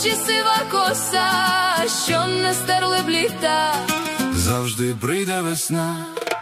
очі, сива коса, що не стерли б літа. Завжди прийде весна.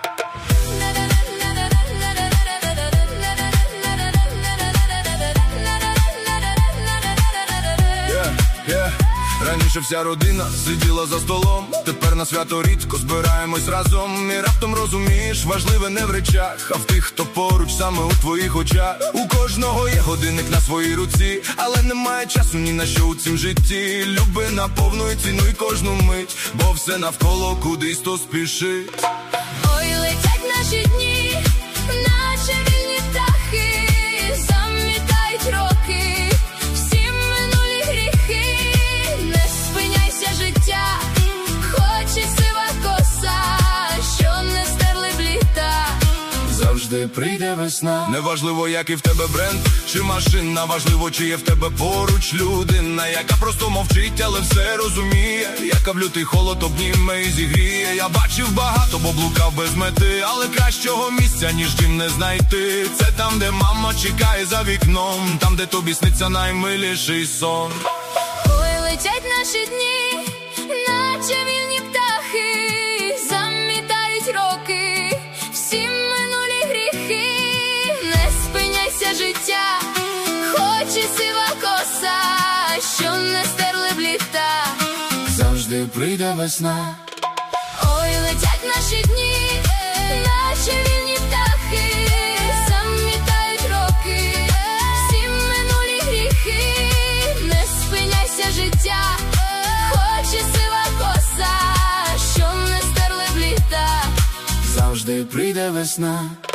Раніше вся родина сиділа за столом, тепер на свято рідко збираємось разом. І раптом розумієш, важливе не в речах, а в тих, хто поруч, саме у твоїх очах. У кожного є годинник на своїй руці, але немає часу ні на що у цім житті. Люби наповну і цінуй кожну мить, бо все навколо кудись то спішить. Ой, летять наші дні, наче вільні птахи, замітають роки, всі минулі гріхи. Не спиняйся, життя, хоч і сива коса, що не стерли б літа. Завжди прийде весна. Неважливо, який в тебе бренд чи машина, важливо, чи є в тебе поруч людина, яка просто мовчить, але все розуміє, яка в лютий холод обніме і зігріє. Я бачив багато, бо блукав без мети, але кращого місця, ніж дім, не знайти. Це там, де мама чекає за вікном, там, де тобі сниться наймиліший сон. Ой, летять наші дні, наче вільні птахи, замітають роки, всі минулі гріхи. Не спиняйся, життя, хоч і сива коса, що не стерли б літа. Завжди прийде весна. Ой, летять наші дні, наче вільні птахи, замітають роки, всі минулі гріхи. Не спиняйся, життя, хоч і сива коса, що не стерли б літа. Завжди прийде весна.